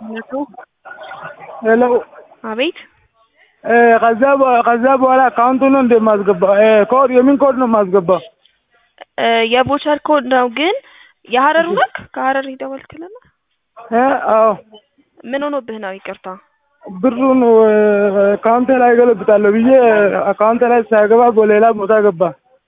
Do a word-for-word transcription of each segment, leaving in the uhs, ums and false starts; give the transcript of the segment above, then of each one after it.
መቶ ሄሎ አቤት እ ከዛ በ- ከዛ በኋላ አካውንቱን ነው እንደማስገባ እ ኮድ የምን ኮድ ነው የማስገባው? እ የቮቸር ኮድ ነው ግን የሀረሩ ነክ ከሀረር ይደወልክልና እ አዎ ምን ሆኖብህ ነው? ይቅርታ ብሩን እ አካውንቴ ላይ ገለብጣለሁ ብዬ አካውንቴ ላይ ሳይገባ በሌላ ቦታ ገባ።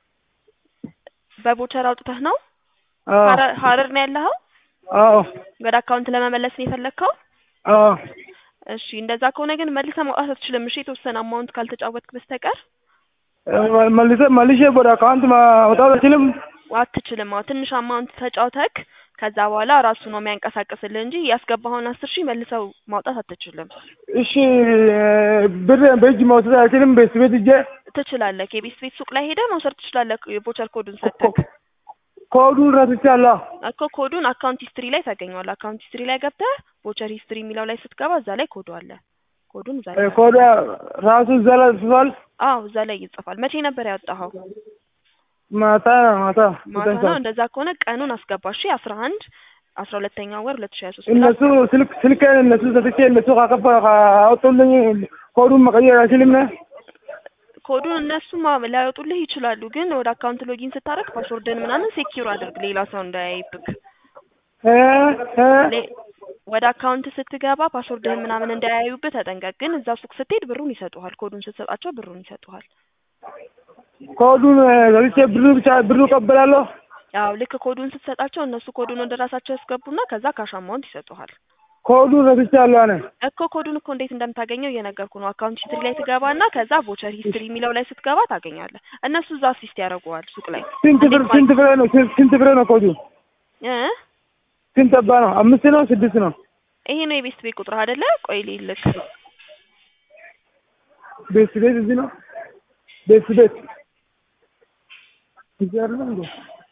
በቮቸር አውጥተህ ነው? አዎ ሀረር ሀረር ነው ያለኸው? አዎ ወደ አካውንት ለመመለስ ነው የፈለግከው? አዎ እሺ እንደዛ ከሆነ ግን መልሰህ ማውጣት አትችልም። እሺ የተወሰነ አማውንት ካልተጫወትክ በስተቀር እ መልሰ መልሼ ወደ አካውንት ማውጣት አልችልም? አትችልም። አዎ ትንሽ አማውንት ተጫውተክ ከዛ በኋላ ራሱ ነው የሚያንቀሳቅስልህ እንጂ ያስገባኸውን አስር ሺህ መልሰው ማውጣት አትችልም። እሺ እ ብር በእጅ ማውጣት አልችልም? ቤት ቤት ሂጄ ትችላለህ። የቤት ቤት ሱቅ ላይ ሄደህ መውሰድ ትችላለህ። የቮቸር ኮዱን ሰጥተክ ኮዱን ረስቻለሁ። እኮ ኮዱን አካውንት ሂስትሪ ላይ ታገኘዋለህ። አካውንት ሂስትሪ ላይ ገብተህ ቮቸር ሂስትሪ የሚለው ላይ ስትገባ እዛ ላይ ኮዱ አለ። ኮዱን እዛ ላይ እ ኮዱ ራሱ እዛ ላይ ጽፏል? አዎ እዛ ላይ ይጽፋል። መቼ ነበር ያወጣኸው? ማታ ማታ ማታ ነው። እንደዛ ከሆነ ቀኑን አስገባ። እሺ አስራ አንድ አስራ ሁለተኛው ወር ሁለት ሺህ ሀያ ሶስት እነሱ ስልክ ስልኬን እነሱ ሰጥቼ እነሱ ካከፋ ካወጡልኝ ኮዱን መቀየር አልችልም ነው? ኮዱን እነሱ ሊያወጡልህ ይችላሉ፣ ግን ወደ አካውንት ሎጊን ስታደርግ ፓስወርድን ምናምን ሴኪዩር አድርግ፣ ሌላ ሰው እንዳያይብክ። እ እ ሌ- ወደ አካውንት ስትገባ ፓስወርድህን ምናምን እንዳያዩብህ ተጠንቀቅ። ግን እዛ ሱቅ ስትሄድ ብሩን ይሰጡሃል። ኮዱን ስትሰጣቸው ብሩን ይሰጡሃል። ኮዱን ሰጥቼ ብሩ ብቻ ብሩ እቀበላለሁ? ያው ልክ ኮዱን ስትሰጣቸው እነሱ ኮዱን ወደ ራሳቸው ያስገቡና ከዛ ካሽ አማውንት ይሰጡሃል። ኮዱን ረስቻለሁ እኔ። እኮ ኮዱን እኮ እንዴት እንደምታገኘው እየነገርኩ ነው። አካውንት ሂስትሪ ላይ ትገባና ከዛ ቮቸር ሂስትሪ የሚለው ላይ ስትገባ ታገኛለህ። እነሱ እዛ አሲስት ያደርጉሃል ሱቅ ላይ። ስንት ብር እንዴት ስንት ብር ነው ስንት ስንት ብር ነው ኮዱ? እ ስንት አባ ነው? አምስት ነው ስድስት ነው? ይሄ ነው የቤት ቤት ቁጥር አይደለ? ቆይ ልልክ። ቤት ቤት እዚህ ነው? ቤት ቤት እዚህ አይደለም እንዴ?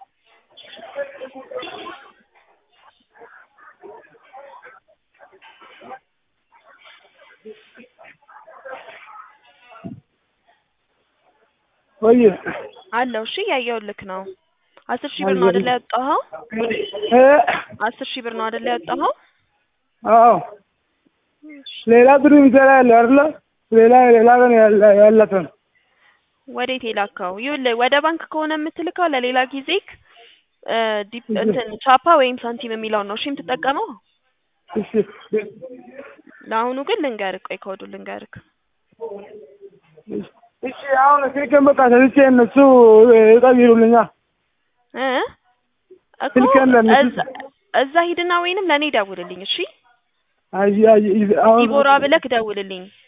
ወይ አለው። እሺ ያየሁልክ ነው። አስር ሺህ ብር ነው አይደለ ያወጣኸው? እ አስር ሺህ ብር ነው አይደለ ያወጣኸው? አዎ ሌላ ብር ይዘራ ያለ አይደለ? ሌላ ሌላ ግን ያለ ያለፈ ወዴት የላከው? ይኸውልህ ወደ ባንክ ከሆነ የምትልከው ለሌላ ጊዜክ እ ዲፕ እንትን ቻፓ ወይም ሳንቲም የሚለውን ነው እሺ የምትጠቀመው። እሺ ለአሁኑ ግን ልንገርክ፣ ቆይ ኮዱ ልንገርክ። እሺ አሁን ስልኬን በቃ ሰጥቼ እነሱ ይቀይሩልኛል። እ እኮ ስልኬን ለእነሱ እዛ እዛ ሂድና ወይንም ለኔ ደውልልኝ። እሺ አይ አይ አሁን ዲቦራ ብለክ ደውልልኝ።